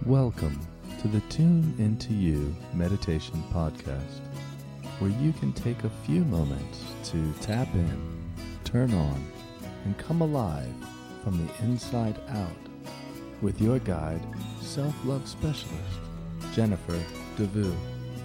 Welcome to the Tune Into You Meditation Podcast, where you can take a few moments to tap in, turn on, and come alive from the inside out with your guide, self-love specialist, Jennifer DeVue.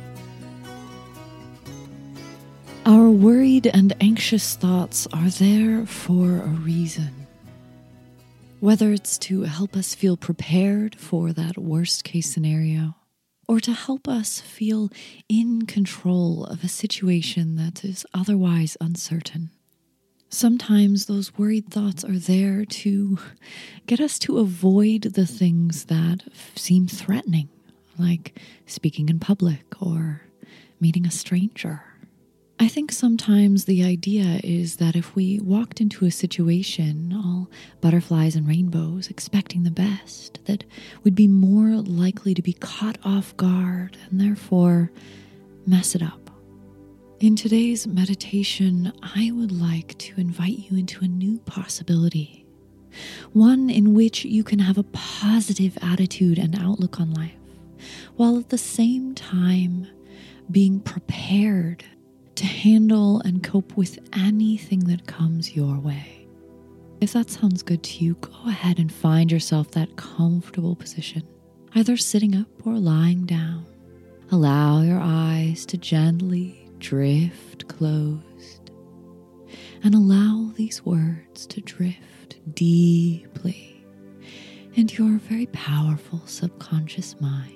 Our worried and anxious thoughts are there for a reason. Whether it's to help us feel prepared for that worst case scenario, or to help us feel in control of a situation that is otherwise uncertain. Sometimes those worried thoughts are there to get us to avoid the things that seem threatening, like speaking in public or meeting a stranger. I think sometimes the idea is that if we walked into a situation all butterflies and rainbows, expecting the best, that we'd be more likely to be caught off guard and therefore mess it up. In today's meditation, I would like to invite you into a new possibility, one in which you can have a positive attitude and outlook on life, while at the same time being prepared to handle and cope with anything that comes your way. If that sounds good to you, go ahead and find yourself that comfortable position, either sitting up or lying down. Allow your eyes to gently drift closed, and allow these words to drift deeply into your very powerful subconscious mind.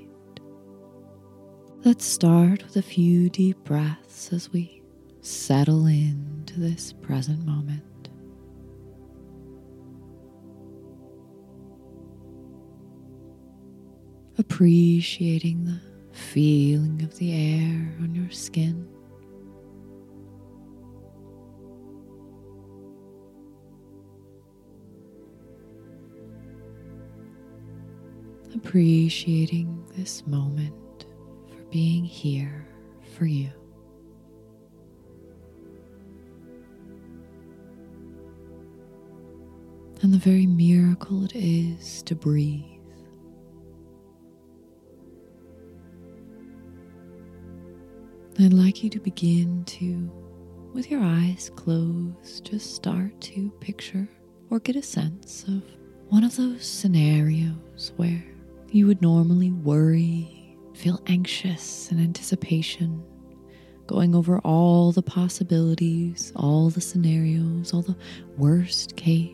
Let's start with a few deep breaths as we settle into this present moment. Appreciating the feeling of the air on your skin. Appreciating this moment for being here for you. And the very miracle it is to breathe. I'd like you to begin to, with your eyes closed, just start to picture or get a sense of one of those scenarios where you would normally worry, feel anxious in anticipation, going over all the possibilities, all the scenarios, all the worst case.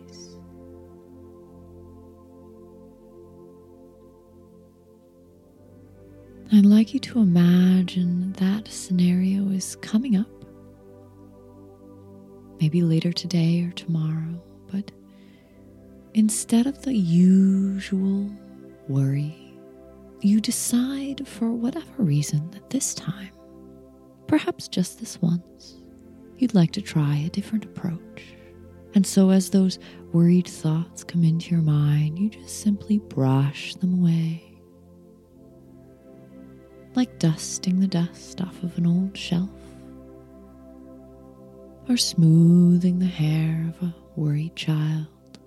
I'd like you to imagine that scenario is coming up, maybe later today or tomorrow, but instead of the usual worry, you decide for whatever reason that this time, perhaps just this once, you'd like to try a different approach. And so as those worried thoughts come into your mind, you just simply brush them away, like dusting the dust off of an old shelf, or smoothing the hair of a worried child.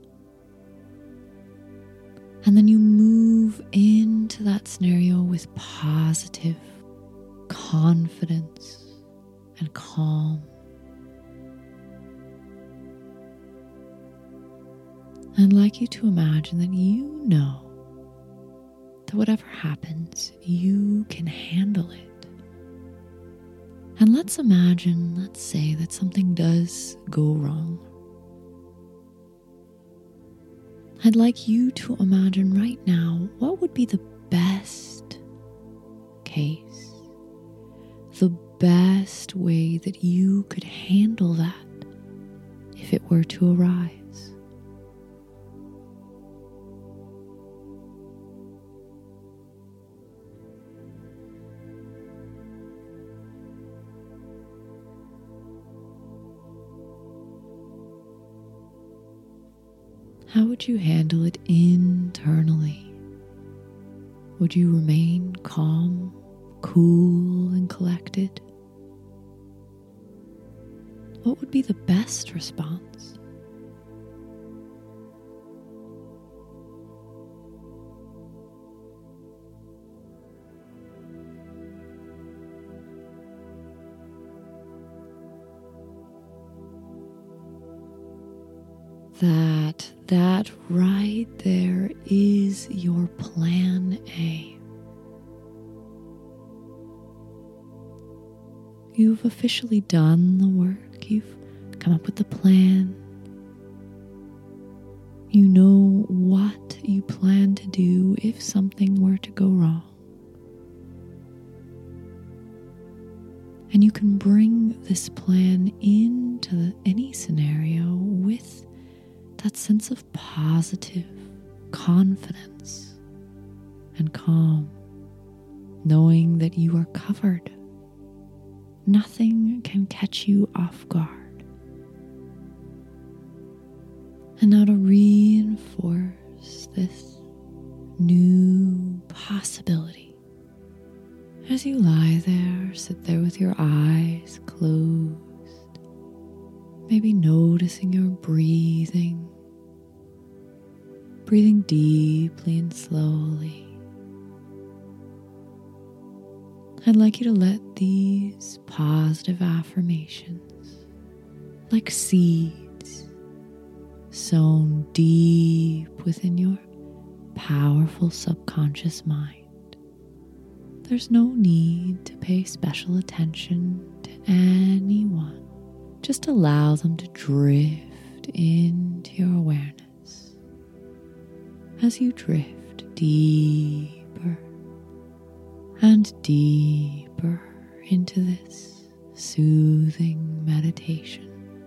And then you move into that scenario with positive confidence and calm. I'd like you to imagine that you know that whatever happens, you can handle it. And let's say that something does go wrong. I'd like you to imagine right now what would be the best case, the best way that you could handle that if it were to arise. How would you handle it internally? Would you remain calm, cool, and collected? What would be the best response? that right there is your plan A. You've officially done the work. You've come up with the plan. You know what you plan to do if something were to go wrong. And you can bring this plan into any scenario with that sense of positive confidence and calm, knowing that you are covered. Nothing can catch you off guard. And now to reinforce this new possibility, as you lie there, sit there with your eyes closed, maybe noticing your breathing deeply and slowly. I'd like you to let these positive affirmations, like seeds sown deep within your powerful subconscious mind. There's no need to pay special attention to anyone. Just allow them to drift into your awareness. As you drift deeper and deeper into this soothing meditation.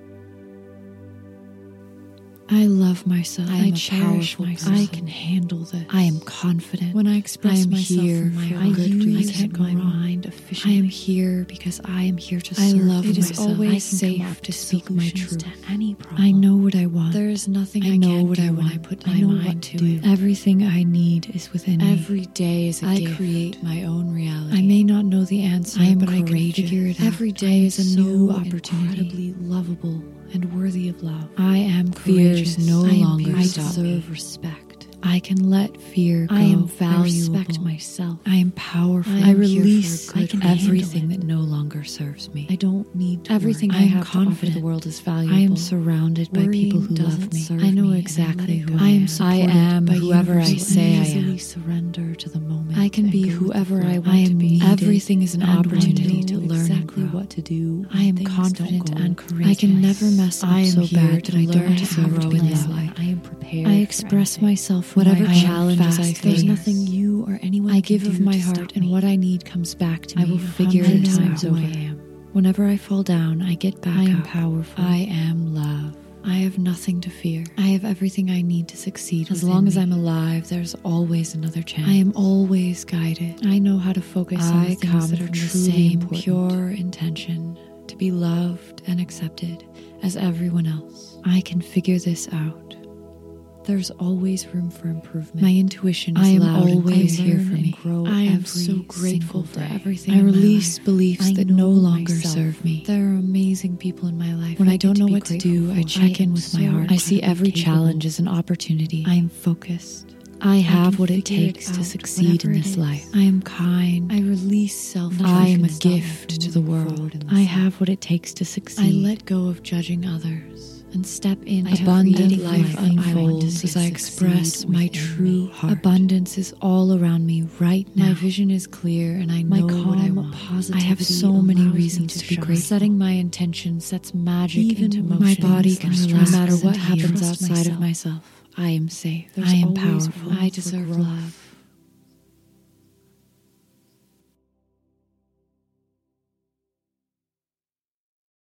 I love myself. I cherish myself. I can handle this. I am confident. When I express myself here for my good reason, my mind efficiently. I am here because I am here to serve. I love myself. It is always safe to speak my truth to any problem. I know what I want. There is nothing I know what I want. I put my mind to it. Everything I need is within me. Every day is a gift. I create my own reality. I may not know the answer, but I can figure it out. Every day is a new opportunity. Incredibly lovable and worthy of love. I am courageous. No longer I deserve respect. I can let fear go. I am valuable. I respect myself. I am powerful. I release everything that no longer serves me. I don't need to everything I have to offer the world is valuable. I am surrounded by people who love me. I know exactly who I am. I am whoever I say I am. Surrender to the moment. I can be whoever I want to be. Everything is an opportunity to learn exactly what to do. I am confident and courageous. I can never mess up so bad that I don't deserve to be loved. I am prepared. I express myself. Whatever challenges I face, there's nothing you or anyone I give of my heart, and what I need comes back to me. I will figure it out who I am. Whenever I fall down, I get back up. I am powerful. I am love. I have nothing to fear. I have everything I need to succeed. As long as I'm alive, there's always another chance. I am always guided. I know how to focus on the things that are truly important. Pure intention to be loved and accepted as everyone else. I can figure this out. There's always room for improvement. My intuition is loud and always here for me. I am so grateful for everything. I release beliefs that no longer serve me. There are amazing people in my life. When I don't know what to do, I check in with my heart. I see every challenge as an opportunity. I am focused. I have what it takes to succeed in this life. I am kind. I release self-judgment. I am a gift to the world. I have what it takes to succeed. I let go of judging others and step in. Abundant life unfolds as I express my true heart. Abundance is all around me right now. My vision is clear and I know what I want. I have so many reasons to be grateful. Setting my intention sets magic into motion. My body can relax. No matter what happens outside of myself, I am safe. I am powerful. I deserve love.